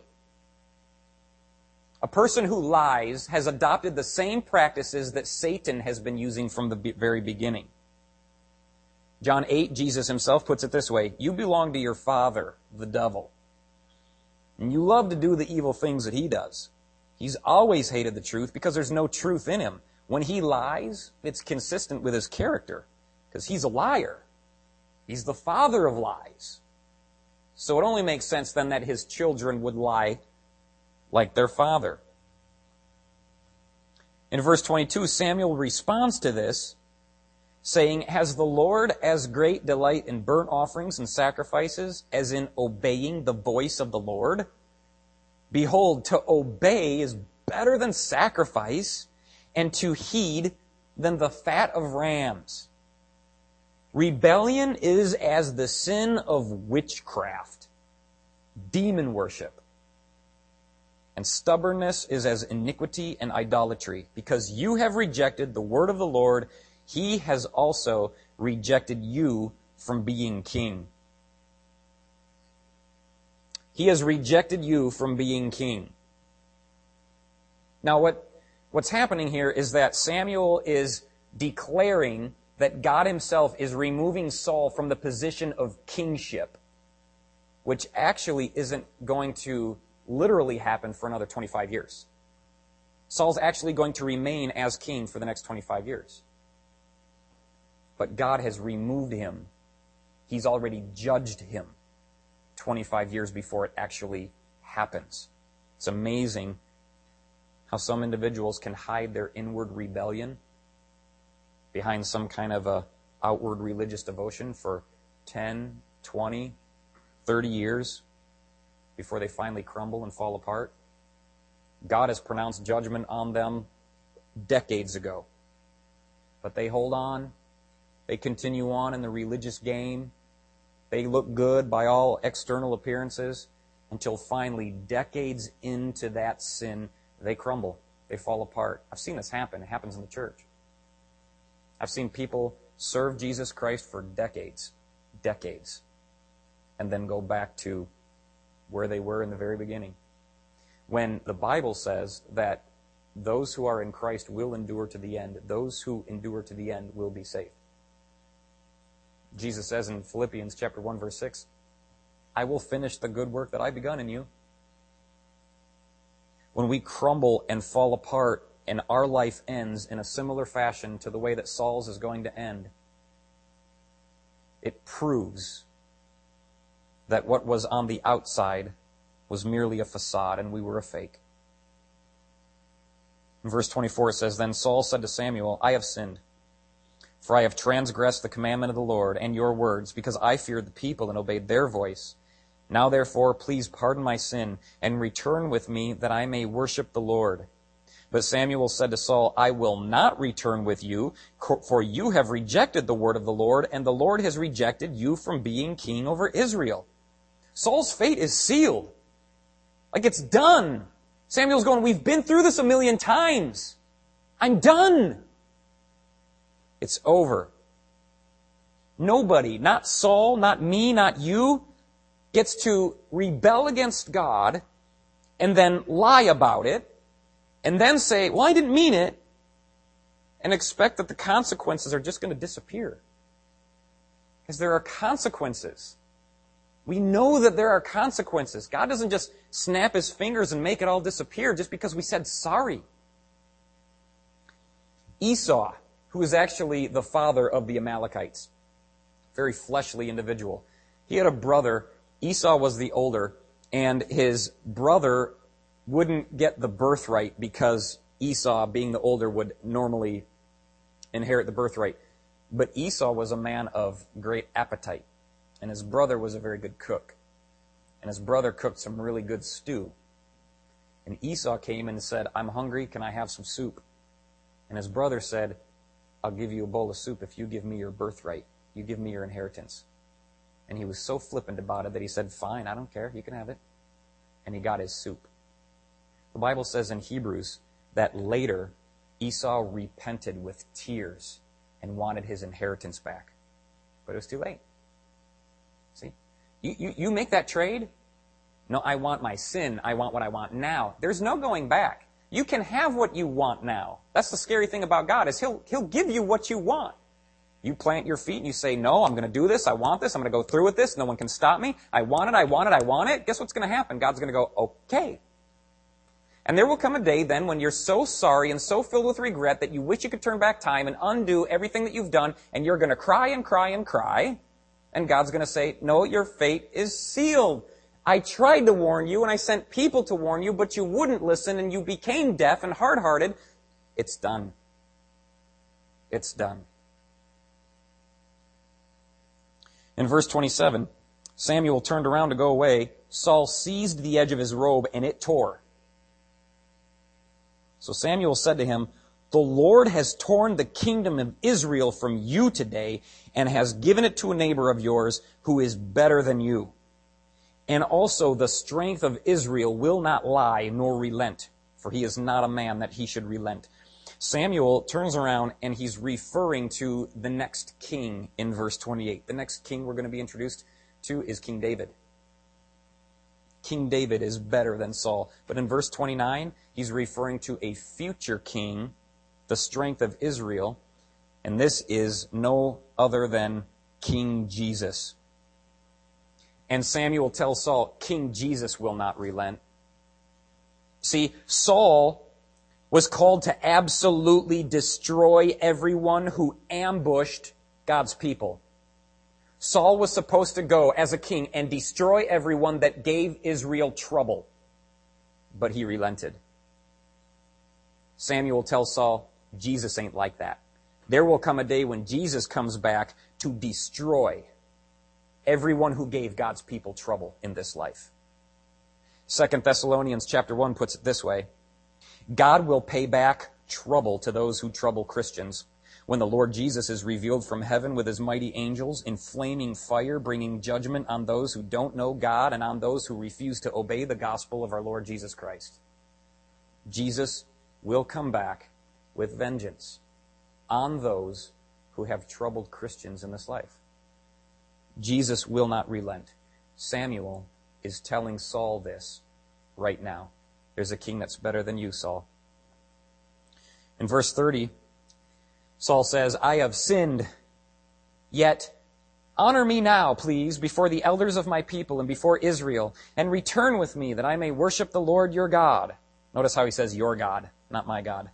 A person who lies has adopted the same practices that Satan has been using from the very beginning. John eight, Jesus himself puts it this way, you belong to your father, the devil. And you love to do the evil things that he does. He's always hated the truth because there's no truth in him. When he lies, it's consistent with his character because he's a liar. He's the father of lies. So it only makes sense then that his children would lie like their father. In verse twenty-two, Samuel responds to this, saying, has the Lord as great delight in burnt offerings and sacrifices as in obeying the voice of the Lord? Behold, to obey is better than sacrifice, and to heed than the fat of rams. Rebellion is as the sin of witchcraft, demon worship. And stubbornness is as iniquity and idolatry. Because you have rejected the word of the Lord, he has also rejected you from being king. He has rejected you from being king. Now what, what's happening here is that Samuel is declaring that God himself is removing Saul from the position of kingship, which actually isn't going to literally happen for another twenty-five years. Saul's actually going to remain as king for the next twenty-five years. But God has removed him. He's already judged him twenty-five years before it actually happens. It's amazing how some individuals can hide their inward rebellion behind some kind of a outward religious devotion for ten, twenty, thirty years before they finally crumble and fall apart. God has pronounced judgment on them decades ago. But they hold on. They continue on in the religious game. They look good by all external appearances until finally, decades into that sin, they crumble. They fall apart. I've seen this happen. It happens in the church. I've seen people serve Jesus Christ for decades, decades, and then go back to where they were in the very beginning. When the Bible says that those who are in Christ will endure to the end, those who endure to the end will be saved. Jesus says in Philippians chapter one, verse six, I will finish the good work that I've begun in you. When we crumble and fall apart and our life ends in a similar fashion to the way that Saul's is going to end, it proves that what was on the outside was merely a facade and we were a fake. In verse twenty-four it says, Then Saul said to Samuel, I have sinned, for I have transgressed the commandment of the Lord and your words, because I feared the people and obeyed their voice. Now therefore, please pardon my sin and return with me that I may worship the Lord. But Samuel said to Saul, I will not return with you, for you have rejected the word of the Lord, and the Lord has rejected you from being king over Israel. Saul's fate is sealed. Like it's done. Samuel's going, we've been through this a million times. I'm done. It's over. Nobody, not Saul, not me, not you, gets to rebel against God and then lie about it and then say, well, I didn't mean it, and expect that the consequences are just going to disappear. Because there are consequences. We know that there are consequences. God doesn't just snap his fingers and make it all disappear just because we said sorry. Esau, who is actually the father of the Amalekites, very fleshly individual. He had a brother. Esau was the older, and his brother wouldn't get the birthright because Esau, being the older, would normally inherit the birthright. But Esau was a man of great appetite, and his brother was a very good cook. And his brother cooked some really good stew. And Esau came and said, I'm hungry, can I have some soup? And his brother said, I'll give you a bowl of soup if you give me your birthright. You give me your inheritance. And he was so flippant about it that he said, fine, I don't care, you can have it. And he got his soup. The Bible says in Hebrews that later Esau repented with tears and wanted his inheritance back. But it was too late. See? You, you, you make that trade? No, I want my sin. I want what I want now. There's no going back. You can have what you want now. That's the scary thing about God, is He'll, He'll give you what you want. You plant your feet and you say, no, I'm going to do this. I want this. I'm going to go through with this. No one can stop me. I want it. I want it. I want it. Guess what's going to happen? God's going to go, okay. And there will come a day then when you're so sorry and so filled with regret that you wish you could turn back time and undo everything that you've done, and you're going to cry and cry and cry. And God's going to say, no, your fate is sealed. I tried to warn you and I sent people to warn you, but you wouldn't listen and you became deaf and hard-hearted. It's done. It's done. In verse twenty-seven, Samuel turned around to go away. Saul seized the edge of his robe and it tore. So Samuel said to him, the Lord has torn the kingdom of Israel from you today and has given it to a neighbor of yours who is better than you. And also the strength of Israel will not lie nor relent, for he is not a man that he should relent. Samuel turns around and he's referring to the next king in verse twenty-eight. The next king we're going to be introduced to is King David. King David is better than Saul. But in verse twenty-nine, he's referring to a future king, the strength of Israel, and this is no other than King Jesus. And Samuel tells Saul, King Jesus will not relent. See, Saul was called to absolutely destroy everyone who ambushed God's people. Saul was supposed to go as a king and destroy everyone that gave Israel trouble. But he relented. Samuel tells Saul, Jesus ain't like that. There will come a day when Jesus comes back to destroy everyone who gave God's people trouble in this life. Second Thessalonians chapter one puts it this way. God will pay back trouble to those who trouble Christians when the Lord Jesus is revealed from heaven with his mighty angels in flaming fire, bringing judgment on those who don't know God and on those who refuse to obey the gospel of our Lord Jesus Christ. Jesus will come back with vengeance on those who have troubled Christians in this life. Jesus will not relent. Samuel is telling Saul this right now. There's a king that's better than you, Saul. In verse thirty, Saul says, I have sinned, yet honor me now, please, before the elders of my people and before Israel, and return with me that I may worship the Lord your God. Notice how he says your God, not my God.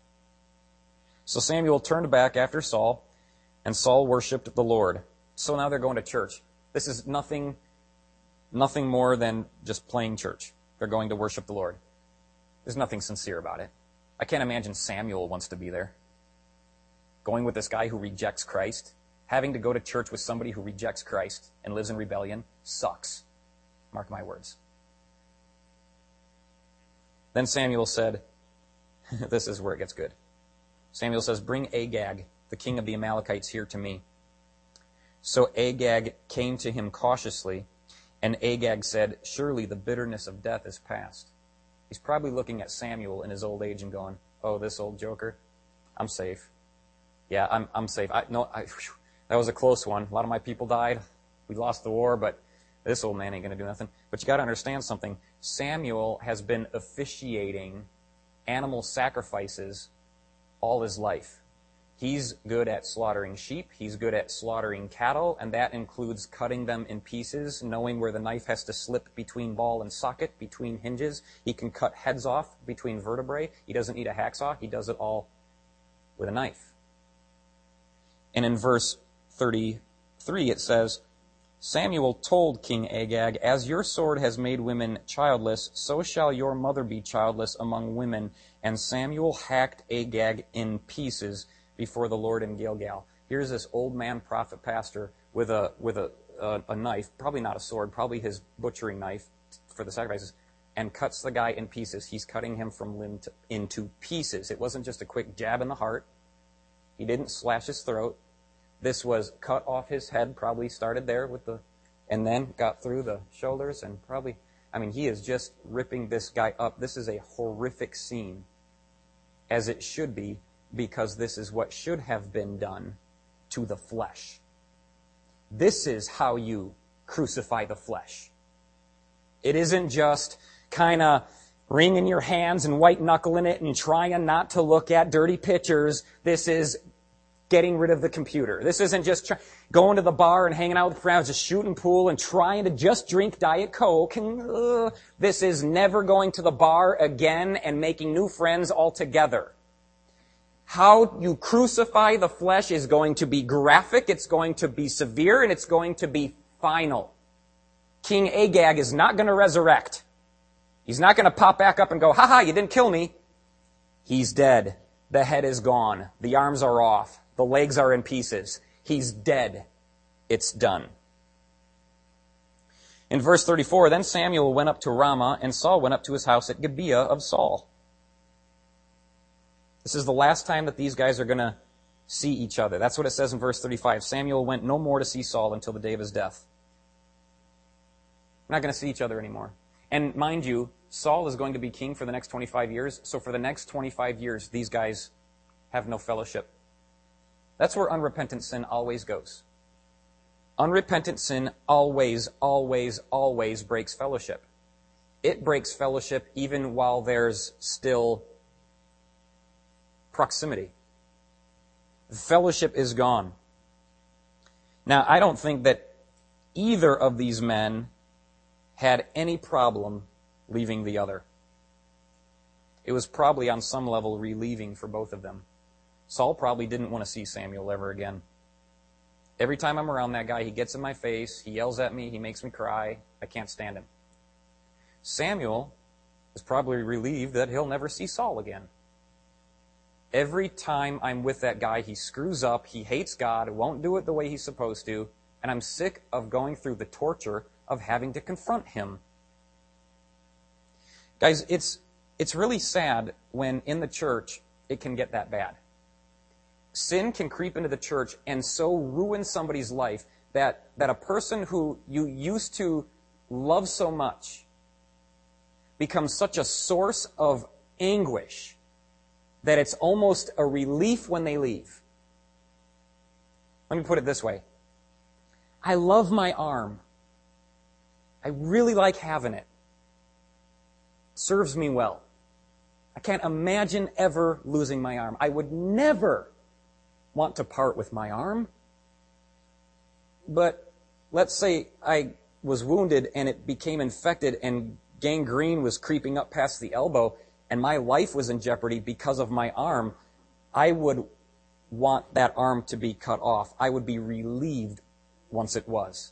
So Samuel turned back after Saul, and Saul worshiped the Lord. So now they're going to church. This is nothing, nothing more than just playing church. They're going to worship the Lord. There's nothing sincere about it. I can't imagine Samuel wants to be there. Going with this guy who rejects Christ, having to go to church with somebody who rejects Christ and lives in rebellion, sucks. Mark my words. Then Samuel said, this is where it gets good. Samuel says, bring Agag, the king of the Amalekites, here to me. So Agag came to him cautiously, And Agag said, surely the bitterness of death is past. He's probably looking at Samuel in his old age and going, oh, this old joker, I'm safe. Yeah, I'm I'm safe. I, no, I, whew, that was a close one. A lot of my people died. We lost the war, but this old man ain't going to do nothing. But you got to understand something. Samuel has been officiating animal sacrifices all his life. He's good at slaughtering sheep. He's good at slaughtering cattle, and that includes cutting them in pieces, knowing where the knife has to slip between ball and socket, between hinges. He can cut heads off between vertebrae. He doesn't need a hacksaw. He does it all with a knife. And in verse thirty-three it says, Samuel told King Agag, as your sword has made women childless, so shall your mother be childless among women. And Samuel hacked Agag in pieces before the Lord in Gilgal. Here's this old man prophet pastor with a with a, a a knife, probably not a sword, probably his butchering knife for the sacrifices, and cuts the guy in pieces. He's cutting him from limb to, into pieces. It wasn't just a quick jab in the heart. He didn't slash his throat. This was cut off his head, probably started there with the, and then got through the shoulders and probably, I mean, he is just ripping this guy up. This is a horrific scene, as it should be, because this is what should have been done to the flesh. This is how you crucify the flesh. It isn't just kind of wringing your hands and white-knuckling it and trying not to look at dirty pictures. This is getting rid of the computer. This isn't just try- going to the bar and hanging out with friends, just shooting pool and trying to just drink Diet Coke. And, uh, this is never going to the bar again and making new friends altogether. How you crucify the flesh is going to be graphic, it's going to be severe, and it's going to be final. King Agag is not going to resurrect. He's not going to pop back up and go, ha ha, you didn't kill me. He's dead. The head is gone. The arms are off. The legs are in pieces. He's dead. It's done. In verse thirty-four, then Samuel went up to Ramah, and Saul went up to his house at Gibeah of Saul. This is the last time that these guys are going to see each other. That's what it says in verse thirty-five. Samuel went no more to see Saul until the day of his death. We're not going to see each other anymore. And mind you, Saul is going to be king for the next twenty-five years. So for the next twenty-five years, these guys have no fellowship. That's where unrepentant sin always goes. Unrepentant sin always, always, always breaks fellowship. It breaks fellowship even while there's still proximity. Fellowship is gone. Now, I don't think that either of these men had any problem leaving the other. It was probably on some level relieving for both of them. Saul probably didn't want to see Samuel ever again. Every time I'm around that guy, he gets in my face, he yells at me, he makes me cry. I can't stand him. Samuel is probably relieved that he'll never see Saul again. Every time I'm with that guy, he screws up, he hates God, won't do it the way he's supposed to, and I'm sick of going through the torture of having to confront him. Guys, it's it's really sad when in the church it can get that bad. Sin can creep into the church and so ruin somebody's life that, that a person who you used to love so much becomes such a source of anguish that it's almost a relief when they leave. Let me put it this way. I love my arm. I really like having it. It serves me well. I can't imagine ever losing my arm. I would never want to part with my arm. But let's say I was wounded and it became infected and gangrene was creeping up past the elbow and my life was in jeopardy because of my arm. I would want that arm to be cut off. I would be relieved once it was.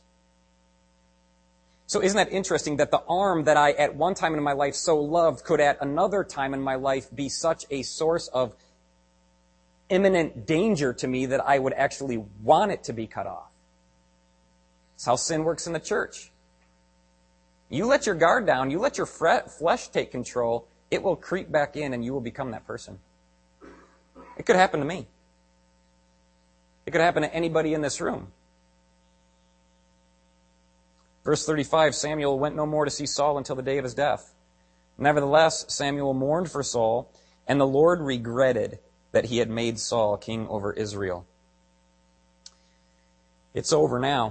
So isn't that interesting that the arm that I at one time in my life so loved could at another time in my life be such a source of imminent danger to me that I would actually want it to be cut off? That's how sin works in the church. You let your guard down, you let your flesh take control, it will creep back in and you will become that person. It could happen to me. It could happen to anybody in this room. Verse thirty-five, Samuel went no more to see Saul until the day of his death. Nevertheless, Samuel mourned for Saul, and the Lord regretted that he had made Saul king over Israel. It's over now.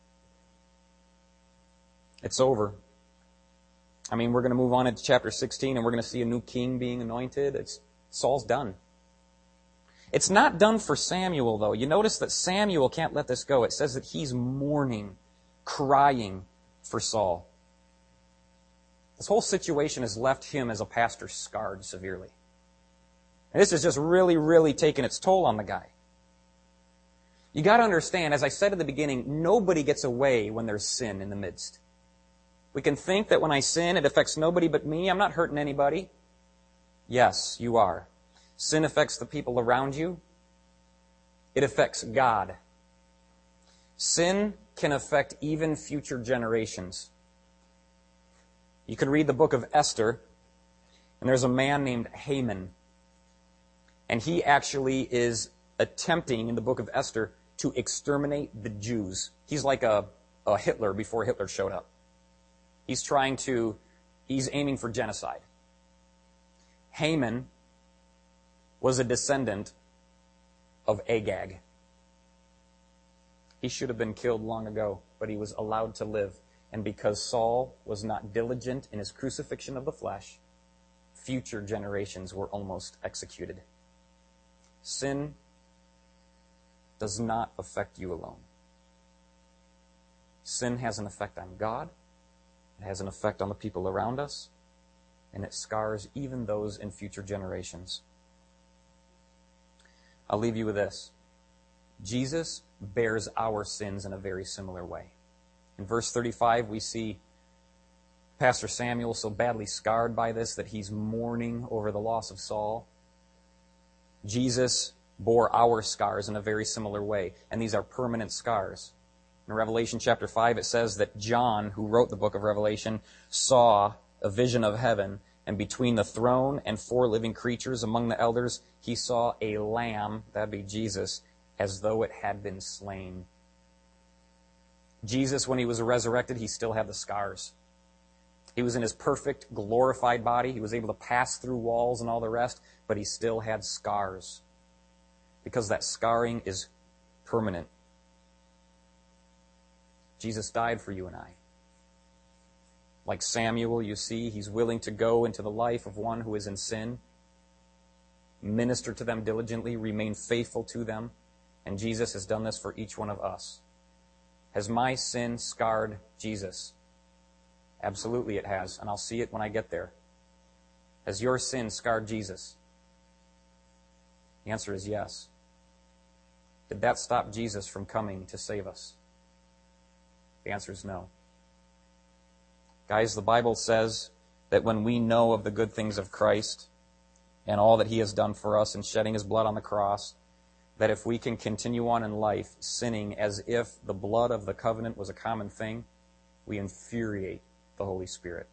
It's over. I mean, we're going to move on into chapter sixteen, and we're going to see a new king being anointed. It's Saul's done. It's not done for Samuel, though. You notice that Samuel can't let this go. It says that he's mourning, crying for Saul. This whole situation has left him as a pastor scarred severely. And this has just really, really taken its toll on the guy. You got to understand, as I said at the beginning, nobody gets away when there's sin in the midst. We can think that when I sin, it affects nobody but me. I'm not hurting anybody. Yes, you are. Sin affects the people around you. It affects God. Sin can affect even future generations. You can read the book of Esther, and there's a man named Haman. And he actually is attempting, in the book of Esther, to exterminate the Jews. He's like a, a Hitler before Hitler showed up. He's trying to, he's aiming for genocide. Haman was a descendant of Agag. He should have been killed long ago, but he was allowed to live. And because Saul was not diligent in his crucifixion of the flesh, future generations were almost executed. Sin does not affect you alone. Sin has an effect on God. It has an effect on the people around us. And it scars even those in future generations. I'll leave you with this. Jesus bears our sins in a very similar way. In verse thirty-five, we see Pastor Samuel so badly scarred by this that he's mourning over the loss of Saul. Jesus bore our scars in a very similar way, and these are permanent scars. In Revelation chapter five, it says that John, who wrote the book of Revelation, saw a vision of heaven, and between the throne and four living creatures among the elders, he saw a lamb, that'd be Jesus, as though it had been slain. Jesus, when he was resurrected, he still had the scars. He was in his perfect, glorified body. He was able to pass through walls and all the rest, but he still had scars. Because that scarring is permanent. Jesus died for you and I. Like Samuel, you see, he's willing to go into the life of one who is in sin, minister to them diligently, remain faithful to them, and Jesus has done this for each one of us. Has my sin scarred Jesus? Absolutely it has, and I'll see it when I get there. Has your sin scarred Jesus? The answer is yes. Did that stop Jesus from coming to save us? The answer is no. Guys, the Bible says that when we know of the good things of Christ and all that he has done for us in shedding his blood on the cross, that if we can continue on in life sinning as if the blood of the covenant was a common thing, we infuriate the Holy Spirit.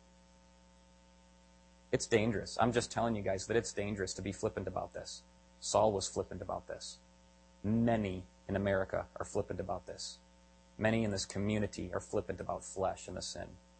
It's dangerous. I'm just telling you guys that it's dangerous to be flippant about this. Saul was flippant about this. Many in America are flippant about this. Many in this community are flippant about flesh and the sin.